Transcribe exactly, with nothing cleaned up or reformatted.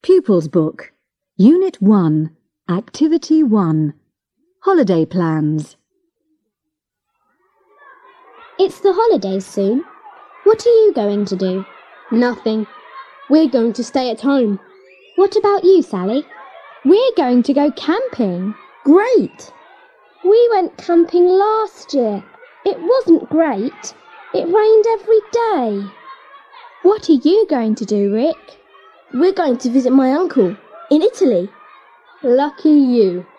Pupils Book, Unit one, Activity one, Holiday Plans. It's the holidays soon. What are you going to do? Nothing. We're going to stay at home. What about you, Sally? We're going to go camping. Great! We went camping last year. It wasn't great. It rained every day. What are you going to do, Rick? We're going to visit my uncle in Italy. Lucky you.